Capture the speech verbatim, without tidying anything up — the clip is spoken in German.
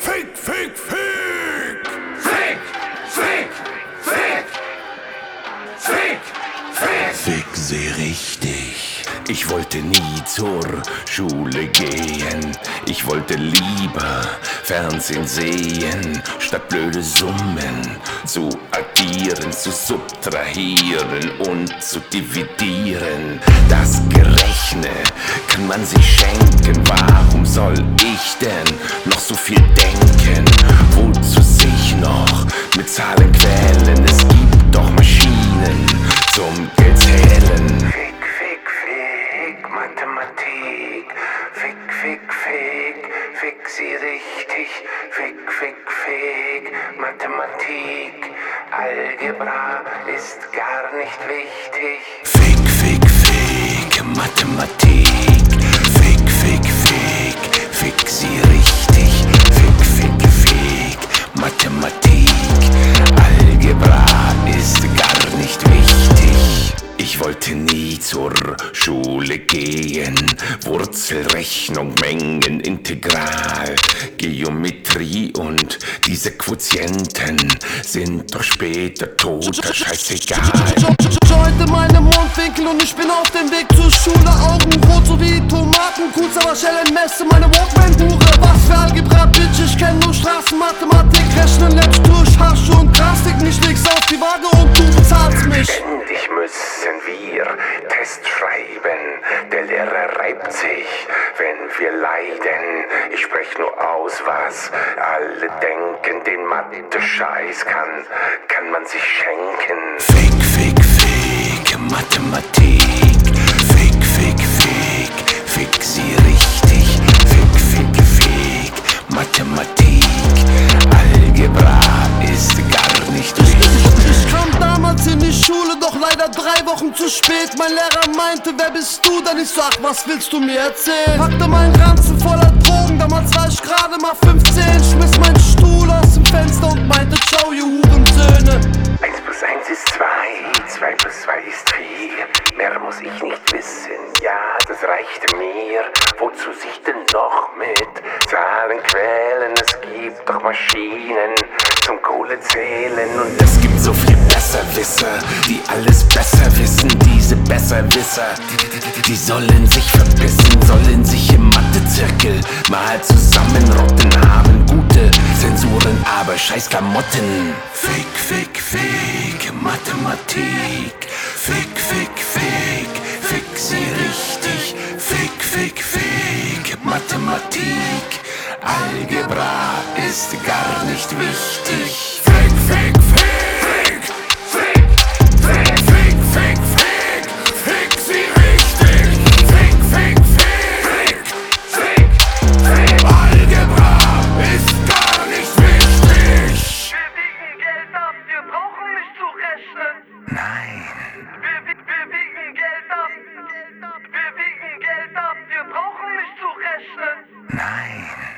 Fick, fick, fick! Fick, fick, fick! Fick, fick! Fick sie richtig. Ich wollte nie zur Schule gehen. Ich wollte lieber Fernsehen sehen, statt blöde Summen zu addieren, zu subtrahieren und zu dividieren. Das Gerechne kann man sich schenken. Warum soll ich denn noch so viel denken? Wozu sich noch mit Zahlen quälen? Es gibt doch Maschinen zum Geldzählen. Fick, fick, fick, Mathematik. Fick, fick, fick, fick sie richtig. Fick, fick, fick, Mathematik. Algebra ist gar nicht wichtig. Fick, fick, fick, Mathematik. Fick, fick, fick, fick sie richtig. Fick, fick, fick, Mathematik. Algebra ist gar nicht wichtig. Ich wollte nie zur Schule gehen. Wurzelrechnung, Mengen, Integral, Geometrie und diese Quotienten sind doch später toter Scheißegal. Joint in meinem Mundwinkel und ich bin auf dem Weg zur Schule. Augen rot so wie Tomaten, kurz aber Schellenmesse, meine Walkman-Hure. Was für Algebra, Bitch, ich kenn nur Straßenmathematik. Rechnen lernst durch Hasch und Drastik. Nicht legst auf die Waage und du bezahlst mich. Ständig müssen wir Test schreiben. Der Lehrer reibt sich, wenn wir leiden. Ich sprech nur aus, was alle denken. Den Mathe-Scheiß kann, kann man sich schenken. Fick, fick, fick, Mathematik. Fick, fick, fick, fick sie richtig. Fick, fick, fick, Mathematik. Algebra ist gar nicht wichtig. Ich kam damals in die Schule, doch leider drei Wochen zu spät. Mein Lehrer meinte, wer bist du? Dann ich so, ach, was willst du mir erzählen? Packte meinen Ranzen voller Drogen, damals war ich gerade mal fünfzehn. Schmiss meinen Stuhl aus dem Fenster und meinte, ciao, ihr Hurensöhne. Eins plus eins ist zwei, zwei plus zwei ist vier. Mehr muss ich nicht wissen, ja, das reicht mir. Wozu sich denn noch mit Zahlen quälen? Es gibt doch Maschinen zum Kohle zählen. Und Es gibt so viel Besserwisser, die alles besser wissen. Diese Besserwisser, die, die, die sollen sich verbissen, sollen sich im Mathezirkel mal zusammenrotten. Haben gute Zensuren, aber scheiß Klamotten. Fick, fick, fick, Mathematik. Fick, fick, fick, fick sie richtig. Fick, fick, fick, Mathematik. Algebra ist gar nicht wichtig. Fick, fick, fick! Fick, fick, fick, fick, fick! Fick sie richtig! Fick, fick, fick! Fick, fick! Algebra ist gar nicht wichtig! Wir wiegen Geld ab, wir brauchen nicht zu rechnen. Nein. Wir, wir, wir wiegen Geld ab. Wir wiegen Geld ab, wir brauchen nicht zu rechnen. Nein.